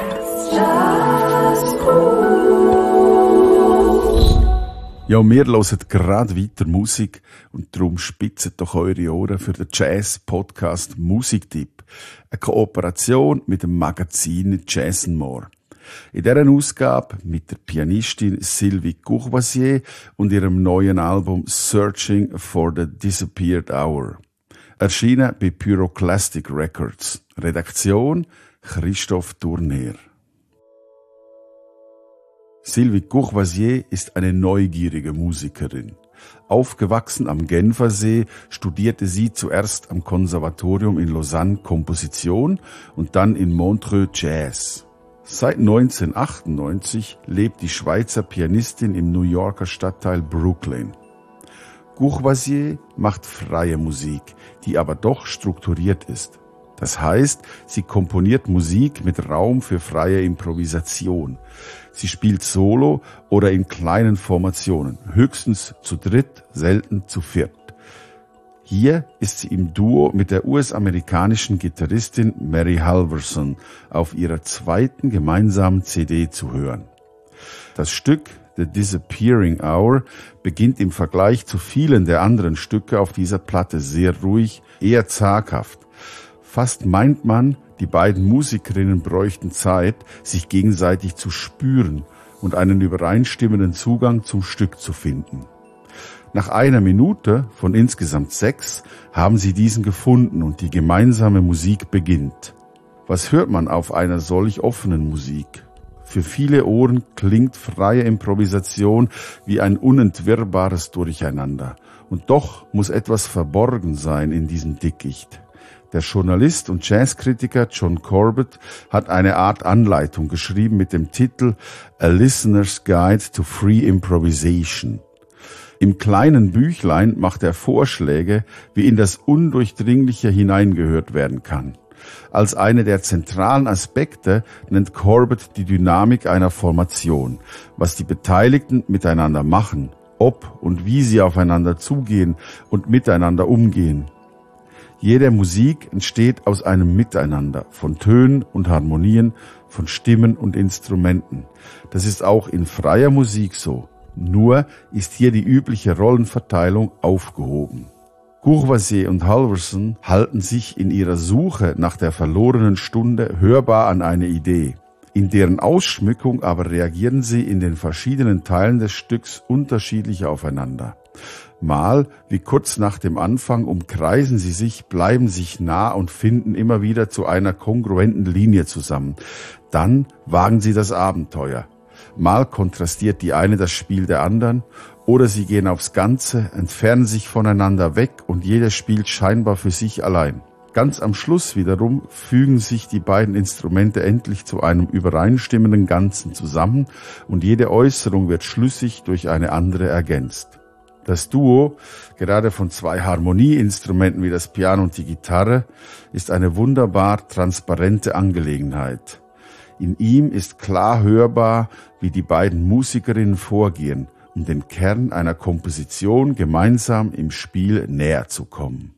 Ja, wir hören gerade weiter Musik und darum spitzen doch eure Ohren für den Jazz-Podcast Musiktipp. Eine Kooperation mit dem Magazin Jazz & More. In dieser Ausgabe mit der Pianistin Sylvie Courvoisier und ihrem neuen Album Searching for the Disappeared Hour. Erschienen bei Pyroclastic Records. Redaktion Christoph Tournier. Sylvie Courvoisier ist eine neugierige Musikerin. Aufgewachsen am Genfersee studierte sie zuerst am Konservatorium in Lausanne Komposition und dann in Montreux Jazz. Seit 1998 lebt die Schweizer Pianistin im New Yorker Stadtteil Brooklyn. Courvoisier macht freie Musik, die aber doch strukturiert ist. Das heißt, sie komponiert Musik mit Raum für freie Improvisation. Sie spielt solo oder in kleinen Formationen, höchstens zu dritt, selten zu viert. Hier ist sie im Duo mit der US-amerikanischen Gitarristin Mary Halverson auf ihrer zweiten gemeinsamen CD zu hören. Das Stück The Disappearing Hour beginnt im Vergleich zu vielen der anderen Stücke auf dieser Platte sehr ruhig, eher zaghaft. Fast meint man, die beiden Musikerinnen bräuchten Zeit, sich gegenseitig zu spüren und einen übereinstimmenden Zugang zum Stück zu finden. Nach 1 Minute von insgesamt 6 haben sie diesen gefunden und die gemeinsame Musik beginnt. Was hört man auf einer solch offenen Musik? Für viele Ohren klingt freie Improvisation wie ein unentwirrbares Durcheinander. Und doch muss etwas verborgen sein in diesem Dickicht. Der Journalist und Jazzkritiker John Corbett hat eine Art Anleitung geschrieben mit dem Titel A Listener's Guide to Free Improvisation. Im kleinen Büchlein macht er Vorschläge, wie in das Undurchdringliche hineingehört werden kann. Als eine der zentralen Aspekte nennt Corbett die Dynamik einer Formation, was die Beteiligten miteinander machen, ob und wie sie aufeinander zugehen und miteinander umgehen. Jede Musik entsteht aus einem Miteinander von Tönen und Harmonien, von Stimmen und Instrumenten. Das ist auch in freier Musik so. Nur ist hier die übliche Rollenverteilung aufgehoben. Courvoisier und Halvorsen halten sich in ihrer Suche nach der verlorenen Stunde hörbar an eine Idee. In deren Ausschmückung aber reagieren sie in den verschiedenen Teilen des Stücks unterschiedlich aufeinander. Mal, wie kurz nach dem Anfang, umkreisen sie sich, bleiben sich nah und finden immer wieder zu einer kongruenten Linie zusammen. Dann wagen sie das Abenteuer. Mal kontrastiert die eine das Spiel der anderen, oder sie gehen aufs Ganze, entfernen sich voneinander weg und jeder spielt scheinbar für sich allein. Ganz am Schluss wiederum fügen sich die beiden Instrumente endlich zu einem übereinstimmenden Ganzen zusammen und jede Äußerung wird schlüssig durch eine andere ergänzt. Das Duo, gerade von zwei Harmonieinstrumenten wie das Piano und die Gitarre, ist eine wunderbar transparente Angelegenheit. In ihm ist klar hörbar, wie die beiden Musikerinnen vorgehen, um dem Kern einer Komposition gemeinsam im Spiel näher zu kommen.